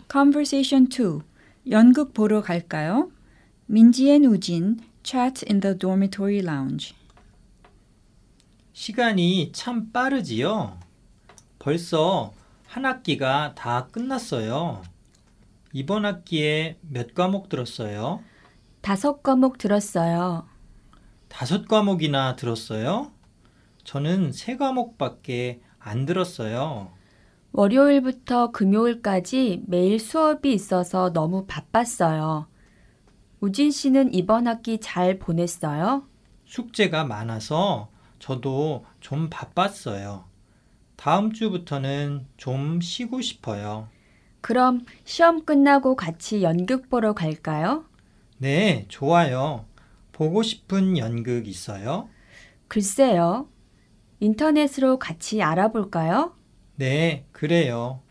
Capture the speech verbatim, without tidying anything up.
Conversation two. 연극 보러 갈까요? 민지 and 우진 chat in the dormitory lounge. 시간이 참 빠르지요? 벌써 한 학기가 다 끝났어요. 이번 학기에 몇 과목 들었어요? 다섯 과목 들었어요. 다섯 과목이나 들었어요? 저는 세 과목밖에 안 들었어요. 월요일부터 금요일까지 매일 수업이 있어서 너무 바빴어요. 우진 씨는 이번 학기 잘 보냈어요? 숙제가 많아서 저도 좀 바빴어요. 다음 주부터는 좀 쉬고 싶어요. 그럼 시험 끝나고 같이 연극 보러 갈까요? 네, 좋아요. 보고 싶은 연극 있어요? 글쎄요. 인터넷으로 같이 알아볼까요? 네, 그래요.